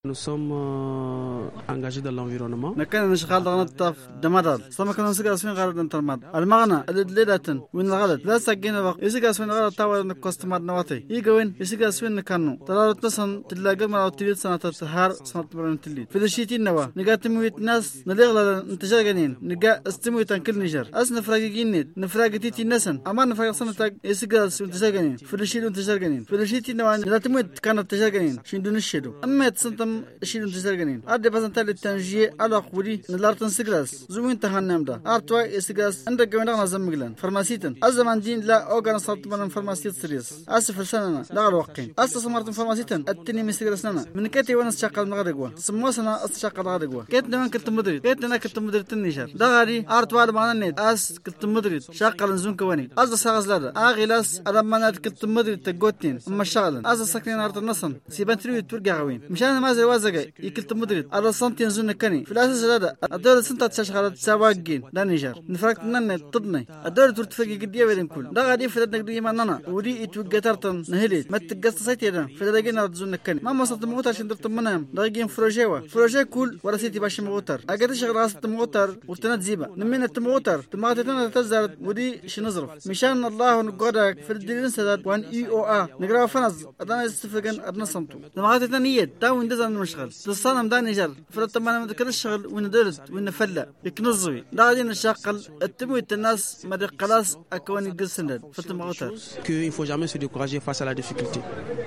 Nous sommes engagés dans l'environnement. نكنا نشغل ضغط دمادل سما كنا نسقى سوين غلط انترماد المغنى الليلاتن وين الغلط لا سجينا بق يسقى سوين غلط تاور نكستمار نواتي يجوين يسقى سوين نكانو تلارت مثلا تلاقي ما تريد سنة تهار سنة برن تلي في الشيء نوا نقات تمويت ناس نلغى انتشار جنين نقا استمويت عن كل نجار أس نفرق جينيت نفرق تيتي نسن أما نفرق سنة تاج يسقى سوين انتشار جنين في الشيء انتشار جنين في الشيء نوا لا تمويت كانت انتشار جنين شين دون الشدو أما تسنتم الشيء انتشار جنين أدي بس أنت التنجية على قولي نلارتن سجلاس زوين تهنم ده أرتوا يسجلاس عندك جونا نظام مجلن فارماسيتن الزمان دين لا أوجان صارت من فارماسيت سريس أسف السنة لا الوقين أسمرت فارماسيتن التني مسجلسنا من كتي وانا شقل مغرقوا سموسنا أشقل غرقوا كيت نمان كنت مدري كيت أنا كنت مدري تنيشر ده غادي أرتوا معنا نت كنت مدري شقل نزون كواني ساغز لا أغلاس أرمانات كنت مدري تجوتين أما شغلن سكنين أرت النصن سيبنتري ترجع غوين مشان ما زي وازجي يكلت مدري على سنتين زون كني في الأساس هذا الدولة سنتات تشغل سواقين ده نيجر نفرق نن طبني الدولة ترتفع جدية بين كل ده غادي في الدنيا ما ننا ودي يتوجترتن نهلت ما تقص سيتي ده في الدنيا زون كني ما وصلت موتر عشان تطمنهم ده جيم فروجة كل ورا سيتي باش موتر أجد شغل راس موتر وتنات زيبة نمين الموتر تماتنا تزرد ودي شنظرف مشان الله نقدر في الدنيا سداد وان EOA نقرأ فنز أدنى استفقن أدنى صمتو تماتنا نية تاون دزان مشغل تصانم ده نيجر فلتما ما ذكر الشغل وندرت ونفلة يكنزوي لا غادي نشقل التمويت الناس ما خلاص أكون يقص سند فتموتر qu'il faut jamais se décourager face à la difficulté.